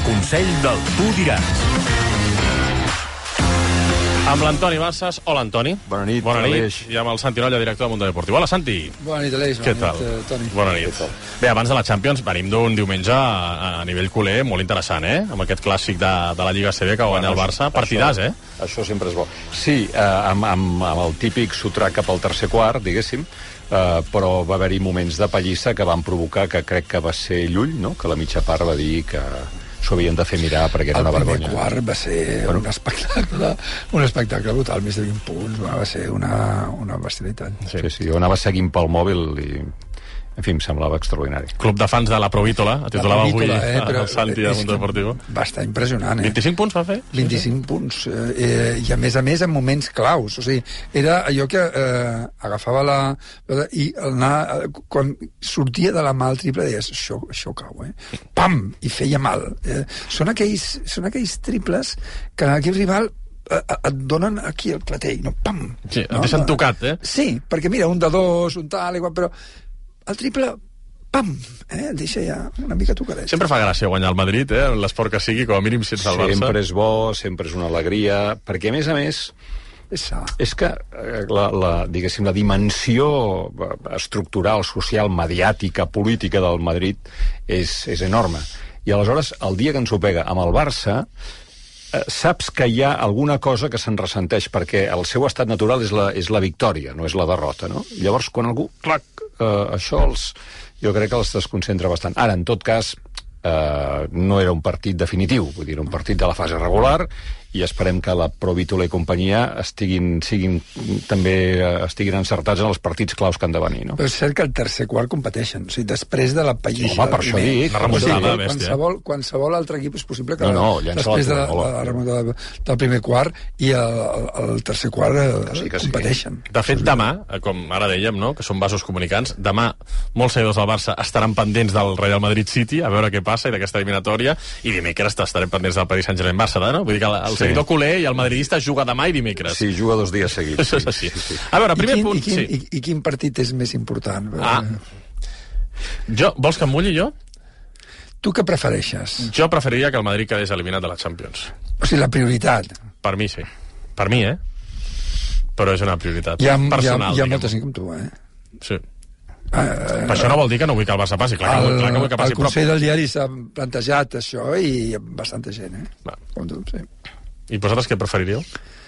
Consell del Tu diràs. Amb l'Antoni Bassas. Hola, Antoni. Bona nit. Bona nit. I amb el Santi Nolla, director de Mundo Deportiu. Hola, Santi. Bona nit, Aleix. Què tal? Toni. Bona nit. Bé, abans de la Champions, venim d'un diumenge a nivell culer molt interessant, Amb aquest clàssic de la Lliga CB que guanya el Barça. Partidàs, Això sempre és bo. Sí, amb el típic sotrac cap al tercer quart, diguéssim, però va haver-hi moments de pallissa que van provocar, que crec que va ser Llull, no?, que la mitja part va dir que s'ho havien de fer mirar perquè era una vergonya. El primer quart va ser un espectacle brutal, més de 20 punts, va ser una bestialitat. Sí, jo anava seguint pel mòbil i, en fi, em semblava extraordinari. Club de fans de la Provítola, titulava avui el Santi de Mundo Deportiu. Va estar impressionant, 25 punts va fer? 25 punts, i a més en moments claus, o sigui, era allò que agafava i quan sortia de la mà el triple deies, això cau, pam, i feia mal. Són aquells triples que l'equip rival et donen aquí el clatell, no? Pam! Sí, et deixen tocat, Sí, perquè mira, un de dos, un tal, igual, però el triple, pam, et deixa ja una mica tocadet. Sempre fa gràcia guanyar el Madrid, l'esport que sigui, com a mínim sense el Barça. Sempre és bo, sempre és una alegria, perquè a més, és que diguéssim, la dimensió estructural, social, mediàtica, política del Madrid és enorme. I aleshores, el dia que ens ho pega amb el Barça, saps que hi ha alguna cosa que se'n ressenteix, perquè el seu estat natural és la victòria, no és la derrota, no? Llavors, quan algú, això jo crec que els desconcentra bastant. Ara, en tot cas, no era un partit definitiu, vull dir, un partit de la fase regular, i esperem que la Provítola i companyia estiguin encertats en els partits claus que han de venir, no? Però és cert que el tercer quart competeixen, o sigui, després de la pallissa... Home, per això dic... La remuntada, bèstia. Qualsevol altre equip és possible que després de la remuntada del primer quart i el tercer quart competeixen. De fet, demà, com ara dèiem, no?, que són vasos comunicants, demà molts seguidors del Barça estaran pendents del Real Madrid City, a veure què passa i d'aquesta eliminatòria, i dimecres estarem pendents del Paris Saint-Germain-Barça, no? Vull dir que el seguidor culer i el madridista juga demà i dimecres. Sí, juga 2 dies seguits. Això és així. A veure, primer punt... I quin partit és més important? Vols que em mulli jo? Tu què prefereixes? Jo preferiria que el Madrid quedés eliminat de la Champions. O sigui, la prioritat. Per mi, sí. Per mi, Però és una prioritat personal. Hi ha molta gent com tu, Sí. Per això no vol dir que no vull que el Barça passi. Clar que vull que passi. El Consell del Diari s'ha plantejat això i hi ha bastanta gent, com tu, sí. I vosaltres què preferiríeu?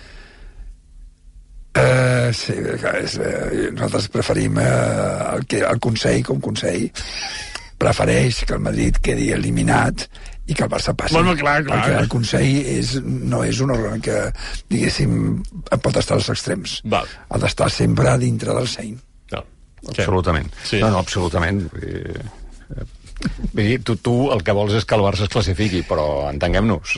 Sí, nosaltres preferim el Consell com Consell prefereix que el Madrid quedi eliminat i que el Barça passi. Molt clar. Perquè el Consell no és un òrgan que, diguéssim, pot estar als extrems. Ha d'estar sempre dintre del seny. Absolutament. Sí. No, absolutament. Tu el que vols és que el Barça es classifiqui, però entenguem-nos,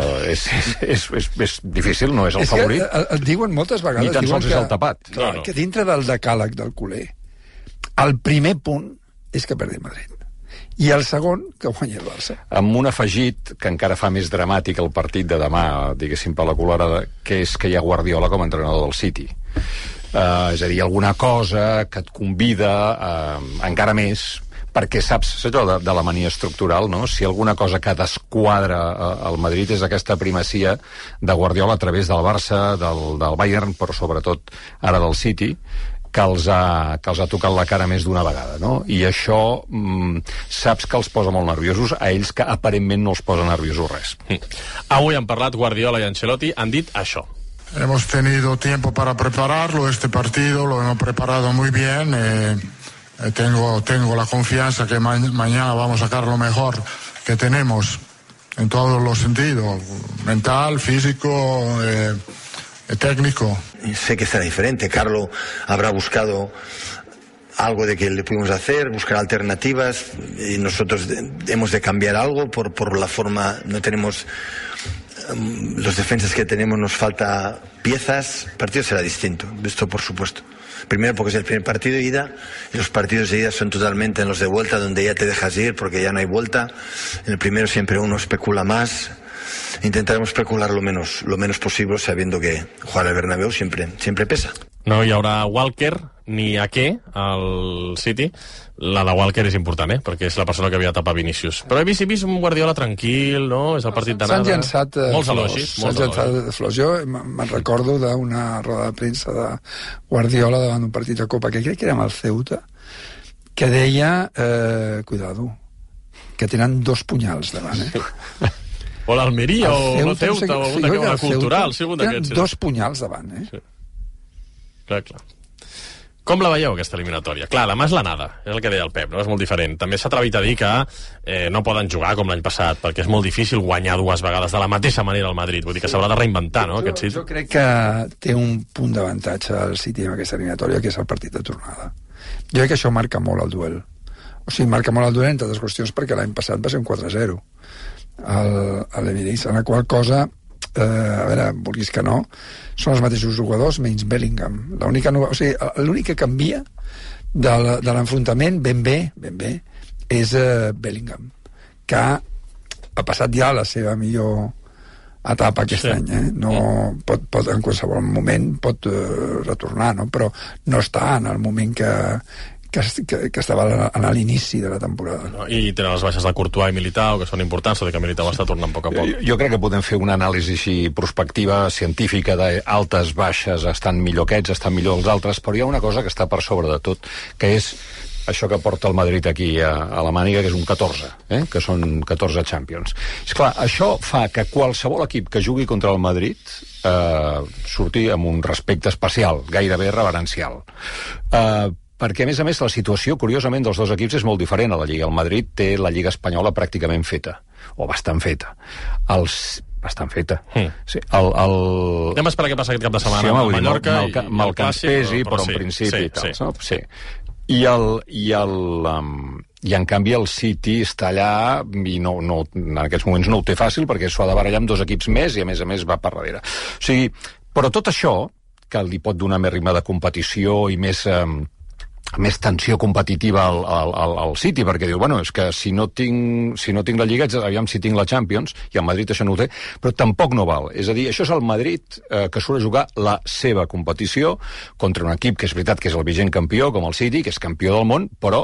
és difícil, no és el favorit. Et diuen moltes vegades... Ni tan sols és el tapat. Que dintre del decàleg del culer, el primer punt és que perdi Madrid. I el segon, que guanyi el Barça. Amb un afegit que encara fa més dramàtic el partit de demà, diguéssim, per la colorada, que és que hi ha Guardiola com a entrenador del City. És a dir, alguna cosa que et convida encara més, perquè saps allò de la mania estructural, no? Si alguna cosa que desquadra el Madrid és aquesta primacia de Guardiola a través del Barça, del Bayern, però sobretot ara del City, que els ha tocat la cara més d'una vegada, no? I això saps que els posa molt nerviosos, a ells que aparentment no els posa nerviosos res. Avui han parlat Guardiola i Ancelotti, han dit això. Hemos tenido tiempo para prepararlo, este partido lo hemos preparado muy bien. Tengo la confianza que mañana vamos a sacar lo mejor que tenemos en todos los sentidos, mental, físico, técnico. Sé que será diferente. Carlo habrá buscado algo de que le pudimos hacer, buscar alternativas, y nosotros hemos de cambiar algo por la forma. No tenemos los defensas que tenemos, nos falta piezas. El partido será distinto, esto por supuesto. Primero porque es el primer partido de ida, y los partidos de ida son totalmente en los de vuelta, donde ya te dejas ir porque ya no hay vuelta. En el primero siempre uno especula más. Intentaremos especular lo menos posible, sabiendo que jugar al Bernabéu siempre pesa. No hi haurà Walker ni a què al City, la de Walker és important, perquè és la persona que havia de tapar Vinícius. Però he vist un Guardiola tranquil, no? És el partit d'anada. S'han llançat molts elogis. S'han llançat flors. Jo me'n recordo d'una roda de premsa de Guardiola davant d'un partit de Copa, que crec que era amb el Ceuta, que deia, cuidado, que tenen 2 punyals davant, O l'Almeria, o el Ceuta, o una cultural. Tenen 2 punyals davant, Sí. Clar. Com la veieu, aquesta eliminatòria? Clar, demà és l'anada, és el que deia el Pep, no? És molt diferent. També s'ha atrevit a dir que no poden jugar com l'any passat, perquè és molt difícil guanyar 2 vegades de la mateixa manera al Madrid. Vull dir que s'haurà de reinventar, no? Jo crec que té un punt d'avantatge el City en aquesta eliminatòria, que és el partit de tornada. Jo crec que això marca molt el duel. O sigui, marca molt el duel, entre altres qüestions, perquè l'any passat va ser un 4-0 a l'Emirates, en la qual cosa, a veure, vulguis que no, són els mateixos jugadors, menys Bellingham. L'únic que canvia de l'enfrontament, ben bé, és Bellingham, que ha passat ja la seva millor etapa aquest any, no pot en qualsevol moment pot retornar, no? Però no està en el moment que estava a l'inici de la temporada. I tenen les baixes de Courtois i Militao, que són importants, tot i que Militao està tornant a poc a poc. Jo crec que podem fer una anàlisi així prospectiva, científica, d'altes, baixes, estan millor aquests, estan millor els altres, però hi ha una cosa que està per sobre de tot, que és això que porta el Madrid aquí a la màniga, que és un 14, que són 14 Champions. Esclar, això fa que qualsevol equip que jugui contra el Madrid surti amb un respecte especial, gairebé reverencial. Perquè, a més, la situació, curiosament, dels 2 equips és molt diferent a la Lliga. El Madrid té la Lliga espanyola pràcticament feta, o bastant feta. Bastant feta. Sí, anem a esperar què passa aquest cap de setmana a Mallorca. Mal que ens pesi, però en principi i tal. Sí. I en canvi el City està allà i en aquests moments no ho té fàcil perquè s'ho ha de barallar amb 2 equips més i a més va per darrere. O sigui, però tot això, que li pot donar més ritme de competició i més tensió competitiva al City, perquè diu, bueno, és que si no tinc la Lliga, aviam si tinc la Champions, i el Madrid això no ho té, però tampoc no val. És a dir, això és el Madrid que surt a jugar la seva competició contra un equip que és veritat que és el vigent campió, com el City, que és campió del món, però,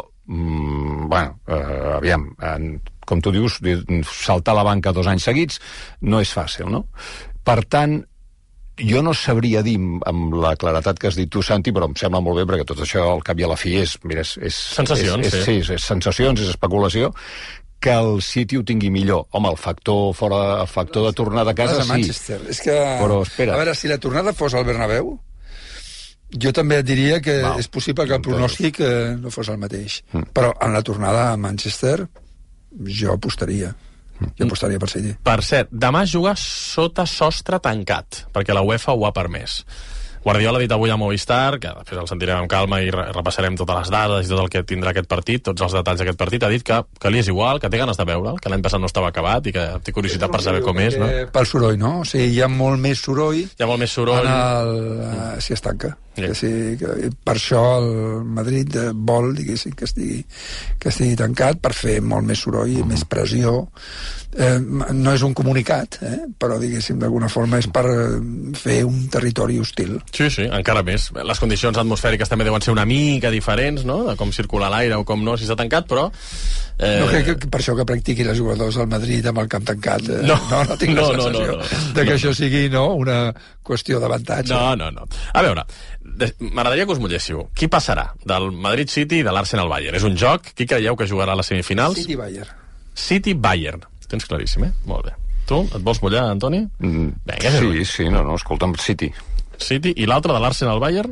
aviam, com tu dius, saltar a la banca 2 anys seguits no és fàcil, no? Per tant, jo no sabria dir amb la claretat que has dit tu, Santi, però em sembla molt bé perquè tot això al cap i a la fi és sensacions, sí, és sensacions, és especulació, que el City ho tingui millor. Home, el factor de tornar de casa, sí. Manchester. És que, però espera. A veure, si la tornada fos al Bernabéu, jo també et diria que és possible que el pronòstic no fos el mateix. Però en la tornada a Manchester jo apostaria. Jo apostaria per City. Per cert, demà juga sota sostre tancat, perquè la UEFA ho ha permès. Guardiola ha dit avui a Movistar, que després el sentirem amb calma i repassarem totes les dades i tot el que tindrà aquest partit, tots els detalls d'aquest partit, ha dit que li és igual, que té ganes de veure'l, que l'any passat no estava acabat i que té curiositat per saber com és, no? Pel soroll, no? O sigui, hi ha molt més soroll... Hi ha molt més soroll... si es tanca. Per això el Madrid vol, diguéssim, que estigui tancat per fer molt més soroll i més pressió. No és un comunicat, però, diguéssim, d'alguna forma és per fer un territori hostil. Sí, encara més. Les condicions atmosfèriques també deuen ser una mica diferents, no?, de com circula l'aire o com no, si s'ha tancat, però... No crec que per això que practiquin els jugadors del Madrid amb el camp tancat. No tinc la sensació de que això sigui una qüestió d'avantatge. No. A veure, m'agradaria que us mulléssiu. Qui passarà del Madrid City i de l'Arsenal-Bayern? És un joc? Qui creieu que jugarà a les semifinals? City-Bayern. City-Bayern. Tens claríssim, Molt bé. Tu, et vols mullar, Antoni? Vinga, sí, escolta'm, City, i l'altre de l'Arsenal-Bayern?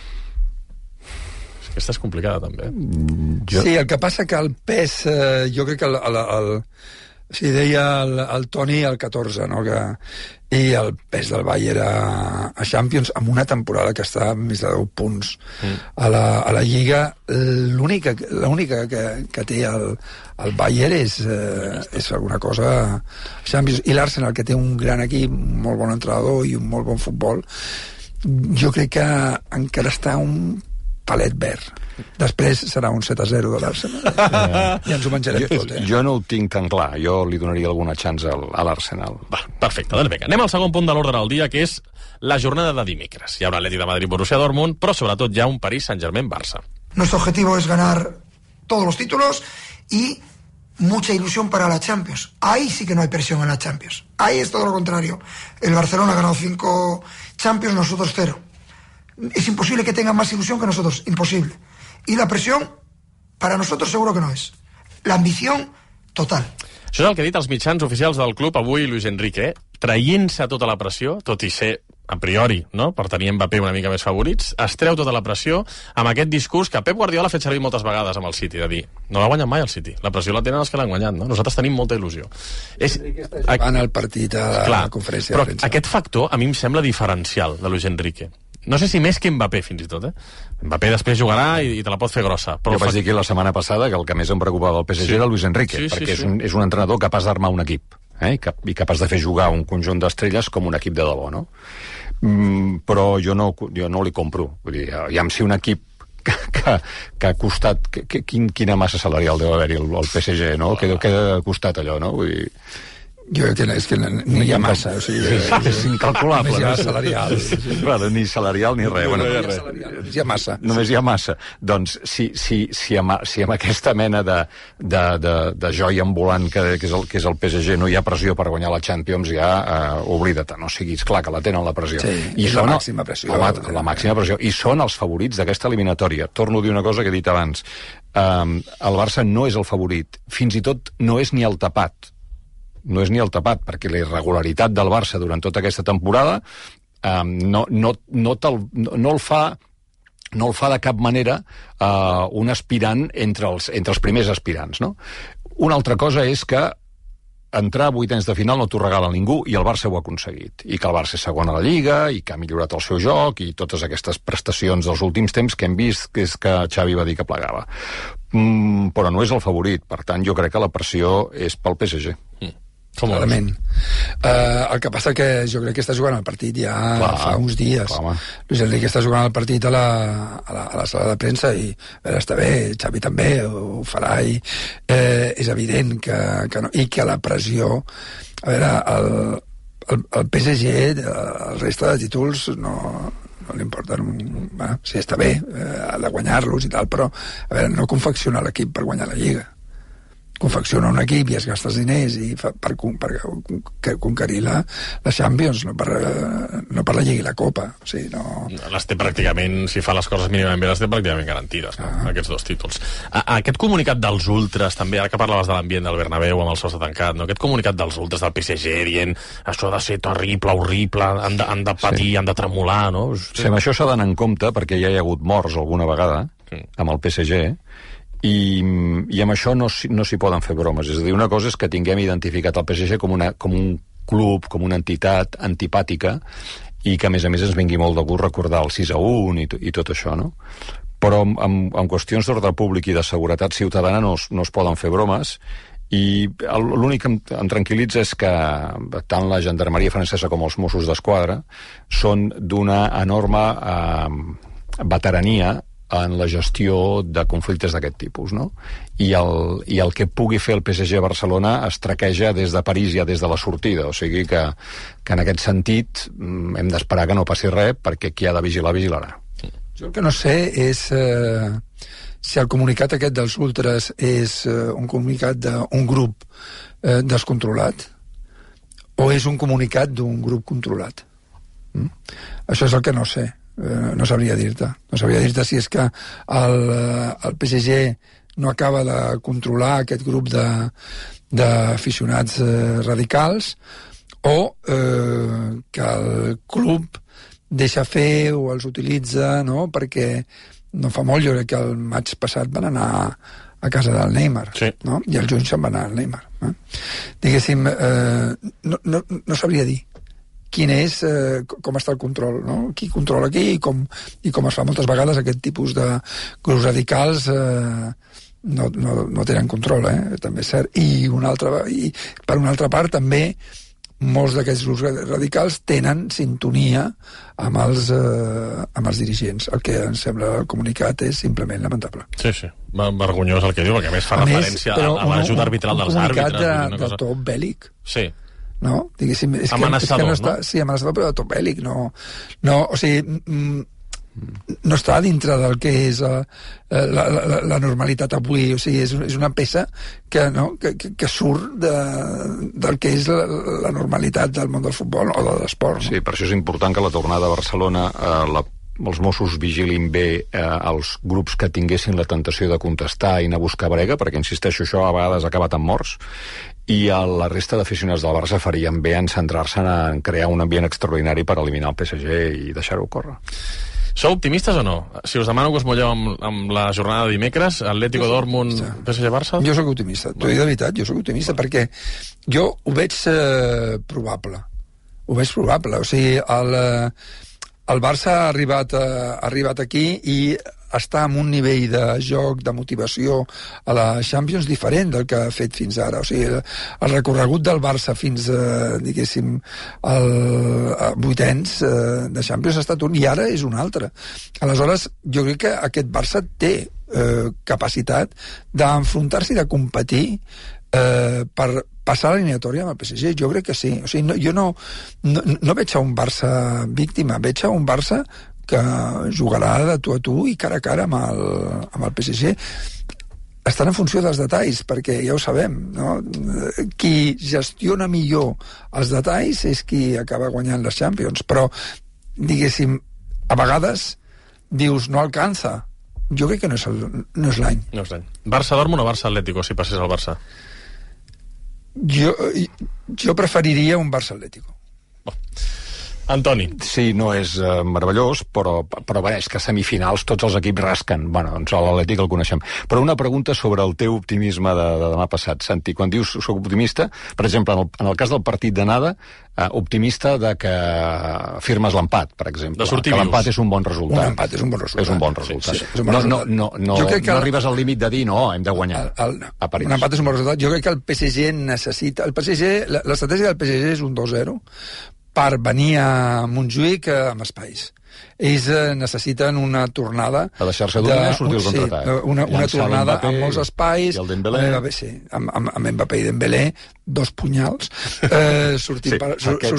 Aquesta és complicada, també. Sí, el que passa que el pes, jo crec que si deia el Toni el 14, no? I el pes del Bayern a Champions, amb una temporada que està a més de 10 punts a la Lliga, l'única que té el Bayern és alguna cosa a Champions. I l'Arsenal, que té un gran equip, un molt bon entrenador i un molt bon futbol, jo crec que encara està un palet verd. Després serà un 7-0 de l'Arsenal. I ens ho menjarem tot, Jo no ho tinc tan clar. Jo li donaria alguna chance a l'Arsenal. Va, perfecte. Doncs vinga, anem al segon punt de l'ordre del dia, que és la jornada de dimecres. Hi haurà l'Atlètic de Madrid-Borussia Dortmund, però sobretot hi ha un París Saint-Germain-Barça. Nuestro objetivo es ganar todos los títulos y mucha ilusión para la Champions. Ahí sí que no hay presión en la Champions. Ahí es todo lo contrario. El Barcelona ha ganado 5 Champions, nosotros 0. Es imposible que tengan más ilusión que nosotros, imposible. Y la presión, para nosotros seguro que no es. La ambición, total. Això és el que ha dit els mitjans oficials del club avui, Luis Enrique, traient-se tota la pressió, tot i ser a priori, no?, per tenir Mbappé una mica més favorits, es treu tota la pressió amb aquest discurs que Pep Guardiola ha fet servir moltes vegades amb el City, de dir, no l'ha guanyat mai el City, la pressió la tenen els que l'han guanyat, no? Nosaltres tenim molta il·lusió. Jugant el partit a la conferència de premsa. Però aquest factor a mi em sembla diferencial de Luis Enrique. No sé si més que Mbappé, fins i tot, Mbappé després jugarà i te la pot fer grossa. Però jo vaig dir aquí la setmana passada que el que més em preocupava del PSG era Luis Enrique, perquè és un entrenador capaç d'armar un equip, i capaç de fer jugar un conjunt d'estrelles com un equip de debò, no? Però jo no li compro. Vull dir, aviam si un equip que ha costat... Quina massa salarial deu haver-hi el PSG, no? Que ha costat allò, no? Vull dir... Jo crec que és que no hi ha massa, o sigui... És incalculable. Només hi ha salarial. Bueno, ni salarial ni res. Només hi ha massa. Només hi ha massa. Doncs si amb aquesta mena de joia ambulant que és el PSG no hi ha pressió per guanyar la Champions, ja oblida't. No siguis clar que la tenen la pressió. Sí, i la màxima pressió. La màxima pressió. I són els favorits d'aquesta eliminatòria. Torno a dir una cosa que he dit abans. El Barça no és el favorit. Fins i tot no és ni el tapat. No és ni el tapat, perquè la irregularitat del Barça durant tota aquesta temporada no el fa de cap manera un aspirant entre els primers aspirants, no? Una altra cosa és que entrar a vuitens de final no t'ho regala ningú, i el Barça ho ha aconseguit. I que el Barça és segon a la Lliga, i que ha millorat el seu joc, i totes aquestes prestacions dels últims temps que hem vist, que és que Xavi va dir que plegava. Però no és el favorit, per tant jo crec que la pressió és pel PSG. Clarament. El que passa que jo crec que està jugant el partit ja fa uns dies. Luis Enrique està jugant el partit a la sala de premsa i està bé, Xavi també ho farà, i és evident que no, i que la pressió, a veure, el PSG, el resta de títols no li importa, sí, està bé, ha de guanyar-los i tal, però a veure, no confecciona l'equip per guanyar la Lliga. Confecciona un equip i es gasta els diners per conquerir la Champions, no per la Lliga i la Copa. O sigui, no... Les té pràcticament, si fa les coses mínimament bé, les té pràcticament garantides, aquests dos títols. Aquest comunicat dels ultras, també, ara que parlaves de l'ambient del Bernabéu amb el sostre tancat, no? Aquest comunicat dels ultras del PSG dient això ha de ser terrible, horrible, han de patir, han de tremolar, no? Sí, amb això s'ha d'anar en compte, perquè ja hi ha hagut morts alguna vegada amb el PSG, i amb això no s'hi poden fer bromes. És a dir, una cosa és que tinguem identificat el PSG com un club, com una entitat antipàtica, i que a més ens vingui molt de gust recordar el 6-1 i tot això, no? Però en qüestions d'ordre públic i de seguretat ciutadana no es poden fer bromes, i l'únic que em tranquil·litza és que tant la gendarmeria francesa com els Mossos d'Esquadra són d'una enorme veterania en la gestió de conflictes d'aquest tipus, no? I el que pugui fer el PSG a Barcelona es traqueja des de París, ja des de la sortida, o sigui que en aquest sentit hem d'esperar que no passi res, perquè qui ha de vigilar, vigilarà. Jo el que no sé és si el comunicat aquest dels ultras és un comunicat d'un grup descontrolat o és un comunicat d'un grup controlat. Això és el que no sé. No sabria dir-te. No sabria dir-te si és que el PSG no acaba de controlar aquest grup d'aficionats radicals, o que el club deixa fer o els utilitza, no? Perquè no fa molt, jo crec que el maig passat van anar a casa del Neymar, sí, no? I el juny se'n va anar al Neymar. Diguéssim, no sabria dir quin és, com està el control, no? Qui controla qui i com es fa moltes vegades aquest tipus de grups radicals no tenen control, també és cert. I per una altra part també molts d'aquests grups radicals tenen sintonia amb els dirigents. El que em sembla el comunicat és simplement lamentable. Sí, vergonyós el que diu, perquè a més fa referència a l'ajuda arbitral dels àrbitres. Un comunicat de to bèl·lic. Sí. no? Diguéssim, és amenaçador, que no està, no? Sí, amenaçador, però tot bèl·lic, no, o sigui, no està dintre del que és la normalitat avui, o sigui, és una peça que surt del que és la normalitat del món del futbol o de l'esport. No? Sí, per això és important que la tornada a Barcelona els Mossos vigilin bé els grups que tinguessin la tentació de contestar i anar a buscar brega, perquè, insisteixo, això a vegades ha acabat amb morts, i la resta d'aficionats del Barça farien bé en centrar-se en crear un ambient extraordinari per eliminar el PSG i deixar-ho córrer. Sou optimistes o no? Si us demano que us mulleu amb la jornada de dimecres, Atlético Dortmund, PSG-Barça? Jo sóc optimista, t'ho dic de veritat, jo sóc optimista, perquè jo ho veig probable. Ho veig probable, o sigui, el Barça ha arribat aquí i està en un nivell de joc, de motivació a la Champions diferent del que ha fet fins ara. O sigui, el recorregut del Barça fins, diguéssim, al vuitens de Champions ha estat un, i ara és un altre. Aleshores, jo crec que aquest Barça té capacitat d'enfrontar-se i de competir per passar l'eliminatòria amb el PSG. Jo crec que sí. O sigui, jo no veig a un Barça víctima, veig a un Barça que jugarà de tu a tu i cara a cara amb el PSG. Estan en funció dels detalls, perquè ja ho sabem, no? Qui gestiona millor els detalls és qui acaba guanyant les Champions, però, diguéssim, a vegades dius, no alcança. Jo crec que no és l'any. No és l'any. Barça-Dortmund o Barça-Atlético, si passés al Barça? Jo preferiria un Barça-Atlético. Antoni. Sí, no és meravellós, però bé, és que a semifinals tots els equips rasquen. Bueno, doncs l'Atlètic el coneixem. Però una pregunta sobre el teu optimisme de demà passat, Santi. Quan dius soc optimista, per exemple, en el cas del partit d'anada, optimista de que firmes l'empat, per exemple. De sortir que vius. l'empat és un bon resultat. Un empat és un bon resultat. És un bon resultat. Sí, és un bon resultat. No arribes al límit de dir, no, hem de guanyar. A París. Un empat és un bon resultat. Jo crec que el PSG necessita... L'estratègia del PSG és un 2-0 per venir a Montjuïc amb espais. Ells necessiten una tornada... A deixar-se d'una sortir el contraatac. Sí, una tornada amb molts espais. I el Dembélé. Sí, amb Mbappé i Dembélé, dos punyals, sortint per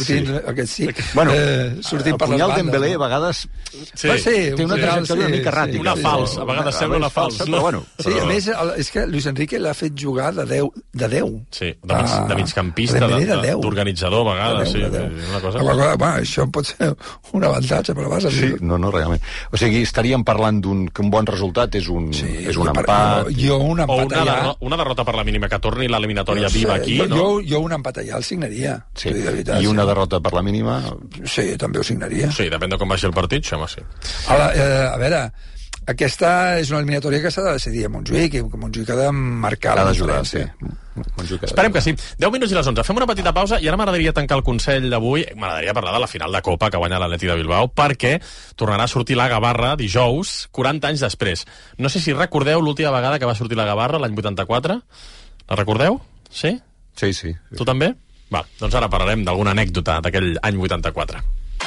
les bandes. Dembélé a vegades té una trajectòria una mica erràtica. Una falsa, a vegades sembla una falsa. Però bueno. Sí, a més, és que Luis Enrique l'ha fet jugar de 10. Sí, de migcampista, d'organitzador, a vegades. Una cosa... Bueno, això pot ser un avantatge per la base. Sí, no, realment. O sigui, estaríem parlant que un bon resultat és un empat. Un empat allà... Una derrota per la mínima que torni l'eliminatòria viva aquí, no? Jo un empat allà el signaria. Sí. I una derrota per la mínima? Sí, també ho signaria. Sí, depèn de com vagi el partit, home, sí. A veure, aquesta és una eliminatòria que s'ha de decidir a Montjuïc, i que Montjuïc ha de marcar la diferència. Esperem que sí. 10 minuts i les 11. Fem una petita pausa i ara m'agradaria tancar el Consell d'avui. M'agradaria parlar de la final de Copa que guanya l'Atlètic de Bilbao, perquè tornarà a sortir la Gavarra dijous, 40 anys després. No sé si recordeu l'última vegada que va sortir la Gavarra, l'any 84. La recordeu? Sí? Sí. Tu també? Va, doncs ara parlarem d'alguna anècdota d'aquell any 84.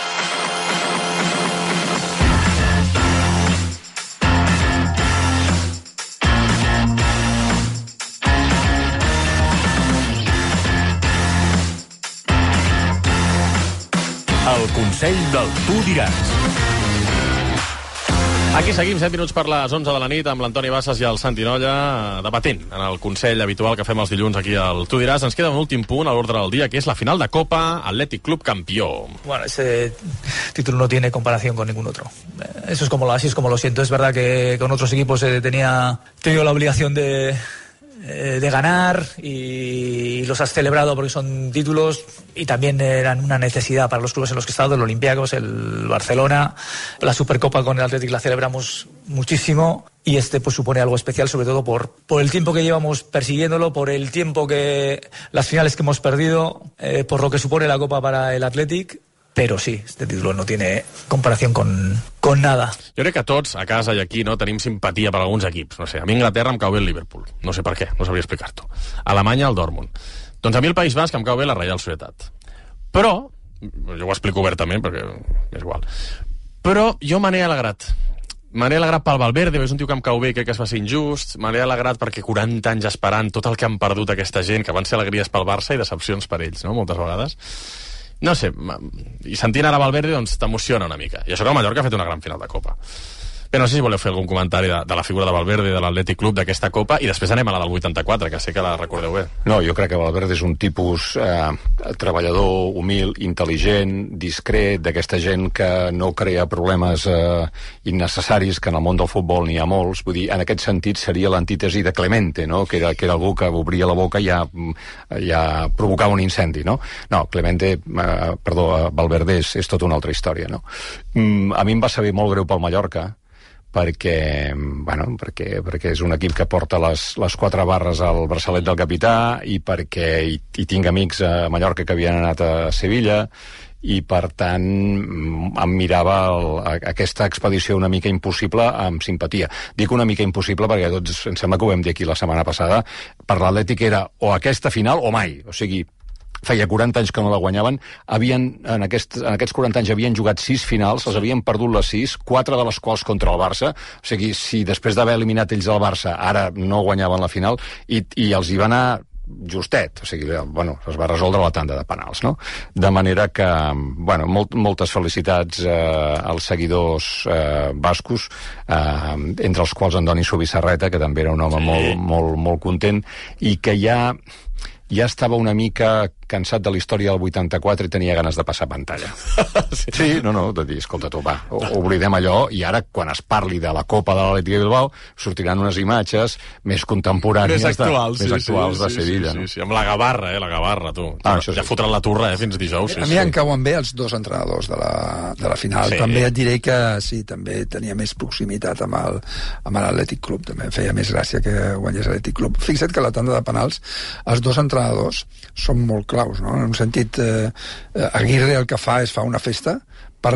El Consell del Tu Diràs. Aquí seguim, 7 minuts per les 11 de la nit, amb l'Antoni Bassas i el Santi Nolla, debatent en el Consell habitual que fem els dilluns aquí al Tu Diràs. Ens queda un últim punt a l'ordre del dia, que és la final de Copa, Athletic Club campió. Bueno, ese título no tiene comparación con ningún otro. Así es como lo siento. Es verdad que con otros equipos he tenido la obligación de ganar y los has celebrado porque son títulos y también eran una necesidad para los clubes en los que he estado, el Olympiacos, el Barcelona. La Supercopa con el Athletic la celebramos muchísimo y pues supone algo especial, sobre todo por el tiempo que llevamos persiguiéndolo, por el tiempo las finales que hemos perdido, por lo que supone la Copa para el Athletic. Però sí, este título no tiene comparación con nada. Jo crec que tots, a casa i aquí, no tenim simpatia per alguns equips. No sé, a mi Anglaterra em cau bé el Liverpool. No sé per què, no sabria explicar-t'ho. A Alemanya, el Dortmund. Doncs a mi el País Basc em cau bé la Reial Societat. Però, jo ho explico obertament, perquè és igual, però jo me n'he alegrat. me n'he alegrat pel Valverde, és un tio que em cau bé, crec que es va ser injust, me n'he alegrat perquè 40 anys esperant tot el que han perdut aquesta gent, que van ser alegries pel Barça i decepcions per ells, no?, moltes vegades. No sé, i sentint ara Valverde, doncs t'emociona una mica. I això que el Mallorca ha fet una gran final de Copa. Bé, no sé si voleu fer algun comentari de la figura de Valverde, de l'Atlètic Club, d'aquesta Copa, i després anem a la del 84, que sé que la recordeu bé. No, jo crec que Valverde és un tipus treballador, humil, intel·ligent, discret, d'aquesta gent que no crea problemes innecessaris, que en el món del futbol n'hi ha molts. Vull dir, en aquest sentit seria l'antítesi de Clemente, no?, que era algú que obria la boca i ja provocava un incendi, no? No, Clemente, Valverde és tota una altra història, no? A mi em va saber molt greu pel Mallorca, perquè és un equip que porta les 4 barres al braçalet del capità i perquè hi tinc amics a Mallorca que havien anat a Sevilla i, per tant, em mirava aquesta expedició una mica impossible amb simpatia. Dic una mica impossible perquè tots, em sembla que ho vam dir aquí la setmana passada, per l'Atlètic era o aquesta final o mai. O sigui, feia 40 anys que no la guanyaven, en aquests 40 anys havien jugat 6 finals, els havien perdut les 6, 4 de les quals contra el Barça. O sigui, si després d'haver eliminat ells el Barça ara no guanyaven la final, i els hi va anar justet, o sigui, es va resoldre la tanda de penals, no? De manera que, moltes felicitats als seguidors bascos, entre els quals Andoni Subissarreta, que també era un home molt content, i que ja estava una mica cansat de la història del 84 i tenia ganes de passar pantalla. Sí, de dir, escolta tu, va, oblidem allò, i ara, quan es parli de la Copa de l'Atlètic de Bilbao, sortiran unes imatges més contemporànies, més actuals de Sevilla. Sí, amb la Gavarra, tu. Ja fotran la turra, fins dijous. A mi em cauen bé els 2 entrenadors de la final. També et diré que sí, també tenia més proximitat amb l'Atlètic Club, també feia més gràcia que guanyés l'Atlètic Club. Fixa't que la tanda de penals, els 2 entrenadors són molt claus, no? En un sentit, Aguirre el que fa és fa una festa per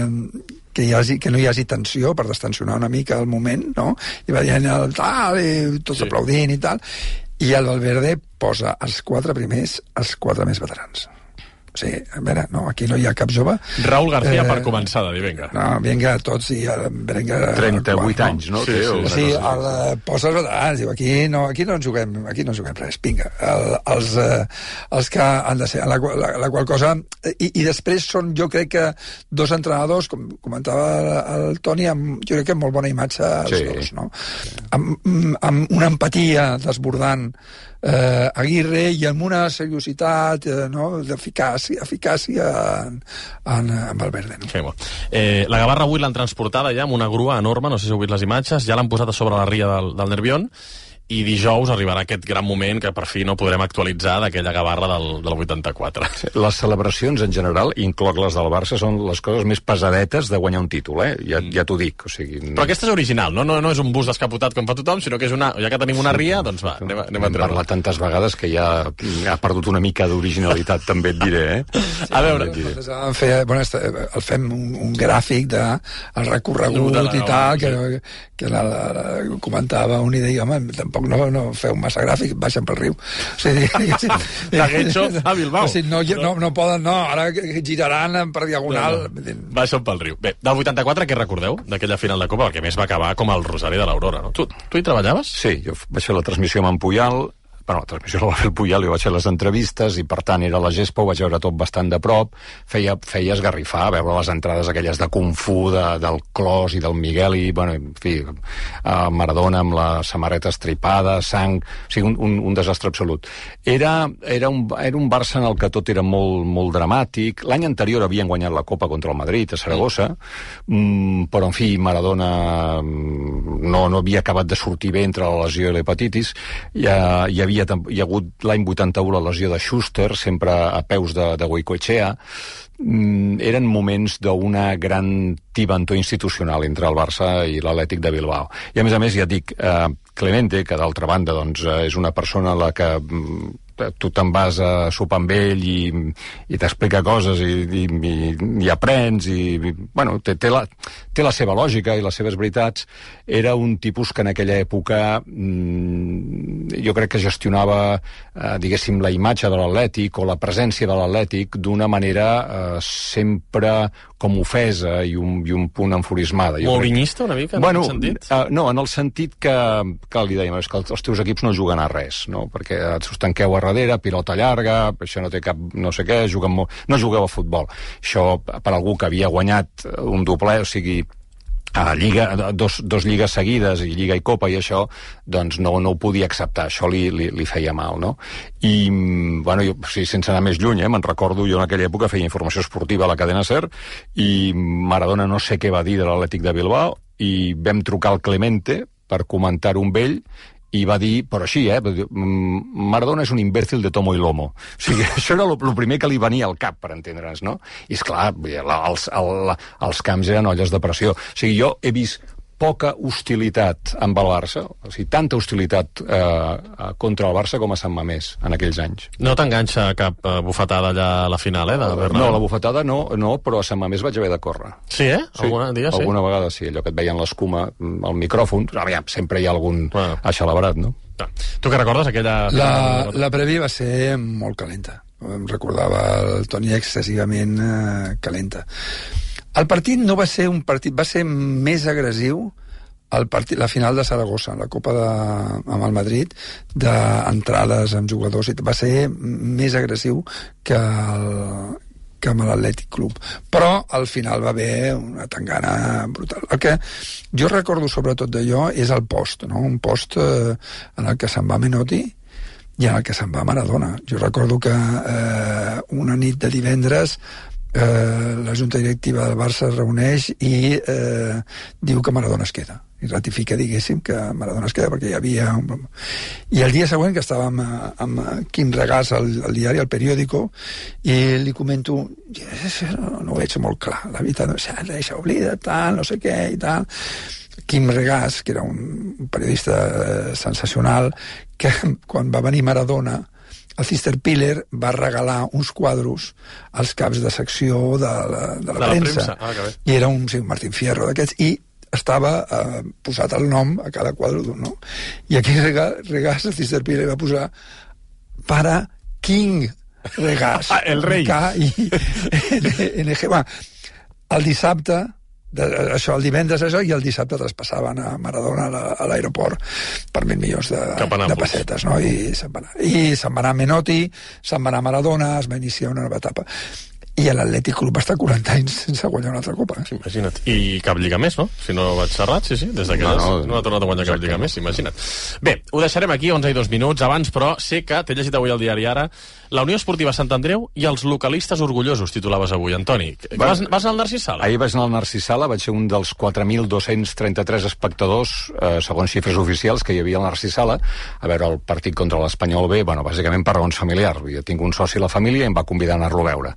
que no hi hagi tensió, per destensionar una mica el moment, no? I va dient tal, i tots aplaudint i tal, i el Valverde posa els 4 primers, els 4 més veterans. O sigui, a veure, no, aquí no hi ha cap jove. Raúl García per començar, de dir, vinga. No, vinga, tots, i Berenguer... 38 anys, no? Sí, posa els veterans, diu, aquí no en juguem res, vinga. Els que han de ser, la qual cosa... I després són, jo crec que, 2 entrenadors, com comentava el Toni, jo crec que amb molt bona imatge els dos, no? Amb una empatia desbordant Aguirre, i amb una seriositat, d'eficàcia en Valverde, no? Sí, la Gavarra avui l'han transportada ja amb una grua enorme, no sé si heu vist les imatges, ja l'han posat a sobre la ria del Nervión, i dijous arribarà aquest gran moment que per fi no podrem actualitzar d'aquella Gavarra del 84. Les celebracions en general, incloc les del Barça, són les coses més pesadetes de guanyar un títol, ja t'ho dic. O sigui... Però aquesta és original, no és un bus descapotat com fa tothom, sinó que és ja que tenim una ria, doncs va, anem a treure. Parla tantes vegades que ja ha perdut una mica d'originalitat, també et diré, A veure... El fem un gràfic del recorregut i tal, que comentava un i deia, home, tampoc no feu massa gràfic, baixen pel riu. O sigui, de Guecho a Bilbao. O sigui, no poden, ara giraran per diagonal. Baixen pel riu. Bé, del 84, què recordeu d'aquella final de Copa? Perquè més va acabar com el Rosari de l'Aurora, no? Tu hi treballaves? Sí, jo vaig fer la transmissió amb en Puyal, la transmissió la va fer el Puyal, jo vaig fer les entrevistes, i per tant era la gespa, ho vaig veure tot bastant de prop, feia esgarrifar, veure les entrades aquelles de Kung Fu, del Clos i del Miguel, i, en fi, Maradona amb la samarreta estripada, sang, o sigui, un desastre absolut. Era un Barça en el que tot era molt, molt dramàtic. L'any anterior havien guanyat la Copa contra el Madrid, a Saragossa, però, en fi, Maradona no havia acabat de sortir bé entre la lesió i l'hepatitis, hi ha hagut l'any 81 la lesió de Schuster, sempre a peus de Goicoechea. Eren moments d'una gran tibantor institucional entre el Barça i l'Atlètic de Bilbao. I a més, ja et dic, Clemente, que d'altra banda és una persona a la que tu te'n vas a sopar amb ell i t'explica coses i aprens bueno, té la seva lògica i les seves veritats. Era un tipus que en aquella època jo crec que gestionava diguéssim la imatge de l'Atlètic o la presència de l'Atlètic d'una manera sempre com ofesa i un punt enfurismada. Mourinhista una mica, en aquest sentit? No, en el sentit que li dèiem, és que els teus equips no juguen a res, no? Perquè us tanqueu a darrere, pilota llarga, això no té cap no sé què, no jugueu a futbol. Això per algú que havia guanyat un doble, o sigui, a Lliga, dos lligues seguides, i Lliga i Copa i això, doncs no ho podia acceptar, això li feia mal, no? I, bueno, jo, sense anar més lluny, me'n recordo, jo en aquella època feia informació esportiva a la cadena SER, i Maradona no sé què va dir de l'Atlètic de Bilbao, i vam trucar al Clemente per comentar-ho amb ell, i va dir, però així, Maradona és un imbècil de tomo i lomo. O sigui, això era el primer que li venia al cap, per entendre'ns, no? I, esclar, els camps eren olles de pressió. O sigui, jo he vist poca hostilitat amb el Barça, o sigui, tanta hostilitat contra el Barça com a Sant Mamés en aquells anys. No t'enganxa cap bufetada allà a la final, de Bernabéu? No, la bufetada no, però a Sant Mamés vaig haver de córrer. Sí, sí, alguna vegada sí, allò que et veien l'escuma al micròfon, aviam, sempre hi ha algun aixelebrat, no? Tu què recordes aquella... La prèvia va ser molt calenta. Em recordava el Toni excessivament calenta. El partit no va ser un partit, va ser més agressiu la final de Saragossa, la Copa amb el Madrid, d'entrades amb jugadors, va ser més agressiu que amb l'Atlètic Club. Però al final va haver una tangana brutal. El que jo recordo sobretot d'allò és el post, no? Un post en el que se'n va Menotti i en el que se'n va Maradona. Jo recordo que una nit de divendres la junta directiva del Barça es reuneix i diu que Maradona es queda i ratifica, diguéssim, que Maradona es queda perquè hi havia i el dia següent que estàvem amb Quim Regàs al diari, al periòdico, i li comento no ho veig molt clar, la veritat, deixa oblida, tal, no sé què i tal. Quim Regàs, que era un periodista sensacional, que quan va venir Maradona el Cister Piller va regalar uns quadros als caps de secció de la premsa. I era un Martín Fierro d'aquests, i estava posat el nom a cada quadre d'un, no? I aquí Regàs, el Cister Piller, va posar para King Regàs. El rei. K-I-N-G. El dissabte, el divendres això, i el dissabte traspassaven a Maradona a l'aeroport per 1.000 milions de pessetes, no? I se'n va anar Menotti, se'n va anar Maradona, es va iniciar una nova etapa. I l'Atlètic Club va estar 40 anys sense guanyar una altra copa. Imagina't. I cap lliga més, no? Si no vaig errat, sí, des d'aquelles no ha tornat a guanyar cap lliga més, imagina't. Bé, ho deixarem aquí, 11 i 2 minuts. Abans, però, sé que t'he llegit avui al diari Ara, la Unió Esportiva Sant Andreu i els localistes orgullosos, titulaves avui, Antoni. Vas anar al Narcís Sala? Ahir vaig anar al Narcís Sala, vaig ser un dels 4.233 espectadors, segons xifres oficials, que hi havia al Narcís Sala, a veure el partit contra l'Espanyol B, bueno, bàsicament per raons familiars. Jo tinc un soci a la família i em va convidar a anar-lo a veure.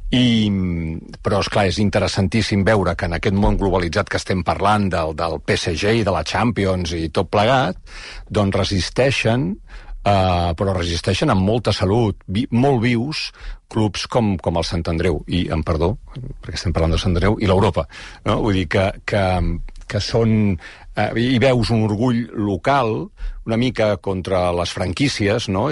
Però, esclar, és interessantíssim veure que en aquest món globalitzat que estem parlant del PSG i de la Champions i tot plegat, doncs resisteixen, però resisteixen amb molta salut, molt vius, clubs com el Sant Andreu, i, amb perdó, perquè estem parlant de Sant Andreu, i l'Europa, no? Vull dir que són... i veus un orgull local una mica contra les franquícies, no?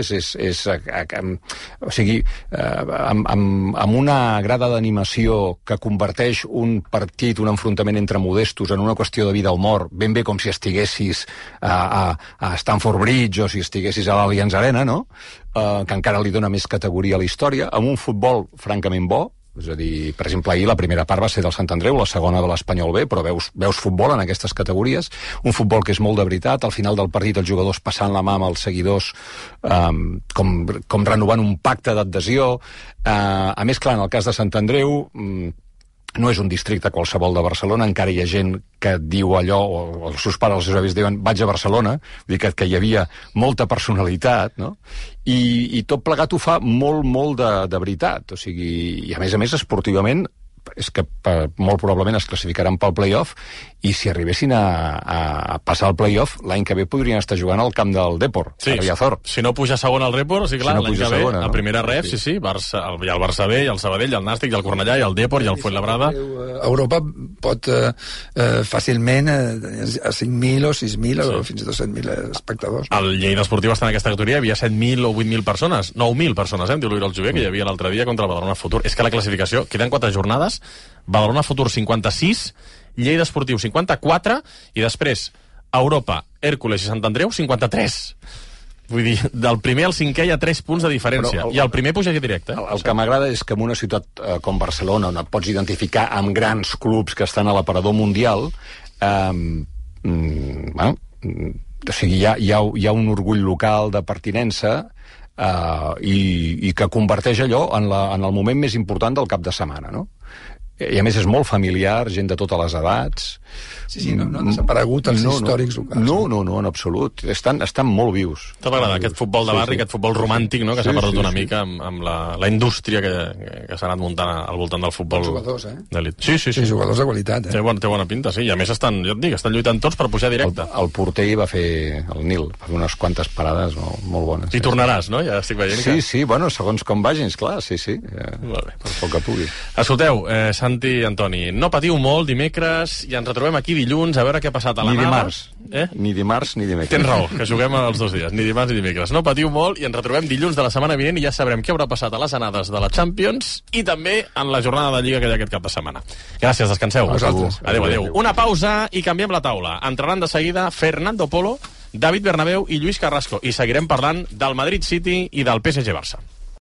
O sigui, amb una grada d'animació que converteix un partit, un enfrontament entre modestos en una qüestió de vida o mort, ben bé com si estiguessis a Stamford Bridge o si estiguessis a l'Allianz Arena, no? Que encara li dona més categoria a la història, amb un futbol francament bo. És a dir, per exemple, ahir la primera part va ser del Sant Andreu, la segona de l'Espanyol B, però veus futbol en aquestes categories, un futbol que és molt de veritat, al final del partit els jugadors passant la mà amb els seguidors com renovant un pacte d'adhesió. A més, clar, en el cas de Sant Andreu no és un districte qualsevol de Barcelona, encara hi ha gent que diu allò, o els seus pares, els seus avis diuen vaig a Barcelona, vull dir que hi havia molta personalitat, no? I tot plegat ho fa molt de veritat, o sigui, i a més esportivament és que molt probablement es classificaran pel play-off i si arribessin a passar el play-off, l'any que ve podrien estar jugant al camp del Depor, a Riazor. Si no puja segon al Depor, sí, clar, l'any que ve, a primera ref, sí, Barça, hi ha el Barça B, el Sabadell, el Nàstic, el Cornellà, i el Depor, i el Fuenlabrada. Europa pot fàcilment a 5.000 o 6.000 o fins i tot 7.000 espectadors. El Lleida Esportiu està en aquesta categoria, hi havia 7.000 o 8.000 persones, 9.000 persones, diu l'Oriol Jové, que hi havia l'altre dia contra el Badalona Futur. És que la classificació, queden 4 jornades, Badalona Futur 56, Lleida Esportiu 54, i després Europa, Hèrcules i Sant Andreu 53. Vull dir, del primer al cinquè hi ha 3 punts de diferència, i el primer pujaria directe. El que m'agrada és que en una ciutat com Barcelona, on et pots identificar amb grans clubs que estan a l'aparador mundial, o sigui, hi ha un orgull local de pertinença i que converteix allò en el moment més important del cap de setmana, no? I a més és molt familiar, gent de totes les edats. Sí, no han desaparegut els històrics locals. No, en absolut. Estan molt vius. T'ha agradat aquest futbol de barri, aquest futbol romàntic, no?, que s'ha perdut una mica amb la indústria que s'ha anat muntant al voltant del futbol d'elit. Sí, jugadors de qualitat. Té bona pinta, sí. I a més estan lluitant tots per pujar directe. El porter va fer el Nil, va fer unes quantes parades molt bones. I tornaràs, no? Ja estic veient que... Sí, bueno, segons com vagin, clar, sí. Molt bé. Per poc que pugui. Escolteu, Santi i Antoni, no patiu molt dimecres i ens retrobem aquí dilluns a veure què ha passat a l'anada. Ni dimarts ni dimecres. Tens raó, que juguem els 2 dies, ni dimarts ni dimecres. No patiu molt i ens retrobem dilluns de la setmana vinent i ja sabrem què haurà passat a les anades de la Champions i també en la jornada de Lliga que hi ha aquest cap de setmana. Gràcies, descanseu. Adéu. Una pausa i canviem la taula. Entraran de seguida Fernando Polo, David Bernabéu i Lluís Carrasco i seguirem parlant del Madrid City i del PSG Barça.